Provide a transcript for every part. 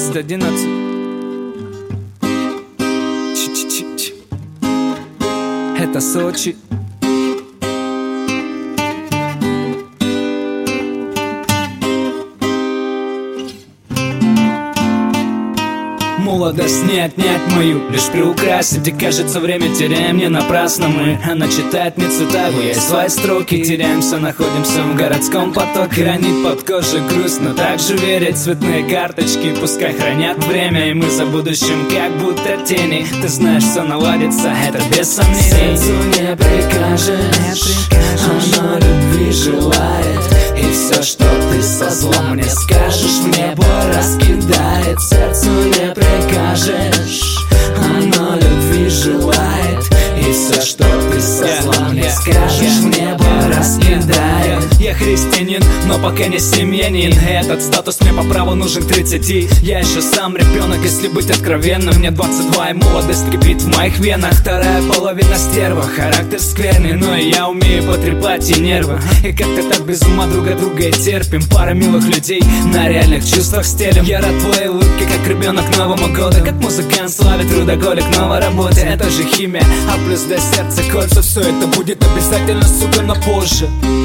11. Это Сочи. Молодость не отнять мою, лишь приукрасить. И кажется, время теряем не напрасно мы. Она читает мне цветовые я свои строки. Теряемся, находимся в городском потоке. Хранит под кожей грусть, но также верить. Цветные карточки пускай хранят время. И мы за будущим как будто тени. Ты знаешь, все наладится, это без сомнений. Сердцу не прикажешь, оно любви желает. И все, что ты со злом мне скажешь, в небо раскидает. Сердцу не прикажешь, оно любви желает. И все, что ты со злом мне скажешь, в небо раскидает. Я христианин, но пока не семьянин. Этот статус мне по праву нужен к 30. Я еще сам ребенок, если быть откровенным. Мне 22 и молодость кипит в моих венах. Вторая половина стерва, характер скверный. Но и я умею потрепать и нервы. И как-то так без ума друга и терпим. Пара милых людей на реальных чувствах стелем. Я рад твоей улыбке, как ребенок Новому году. Как музыкант славит трудоголик новой работе. Это же химия, а плюс до сердца кольца. Все это будет обязательно, сука, но позже.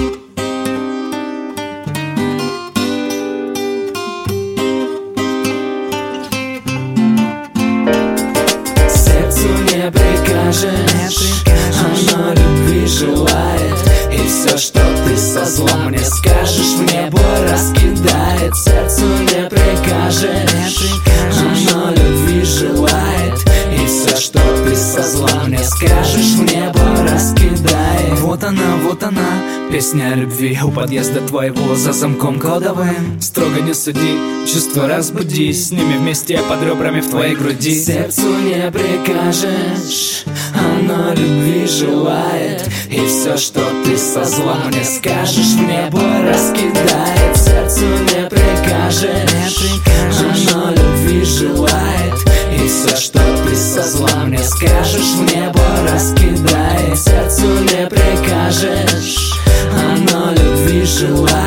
Сердцу не прикажешь, оно любви желает. И все, что ты со злом мне скажешь, в небо раскидает. Сердцу не прикажешь, оно любви желает. И все, что ты со злом мне скажешь, в небо раскидает. Вот она, песня о любви у подъезда твоего за замком кодовым. Строго не суди, чувства разбуди, с ними вместе под ребрами в твоей груди. Сердцу не прикажешь, оно любви желает. И все, что ты со злом мне скажешь, в небо раскидает. Сердцу не прикажешь, оно любви желает. И все, что ты со злом мне скажешь, в небо раскидает. Сердцу не прикажешь, оно любви желает.